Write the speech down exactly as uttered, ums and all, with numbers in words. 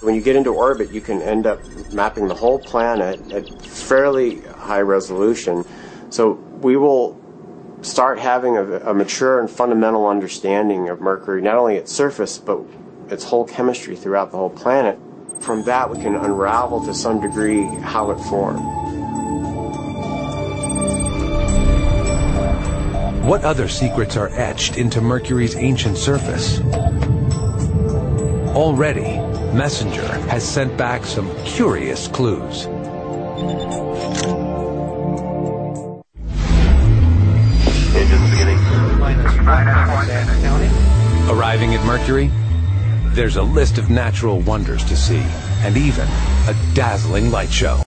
When you get into orbit, you can end up mapping the whole planet at fairly high resolution. So we will start having a, a mature and fundamental understanding of Mercury, not only its surface, but its whole chemistry throughout the whole planet. From that, we can unravel to some degree how it formed. What other secrets are etched into Mercury's ancient surface? Already, Messenger has sent back some curious clues. Arriving at Mercury, there's a list of natural wonders to see, and even a dazzling light show.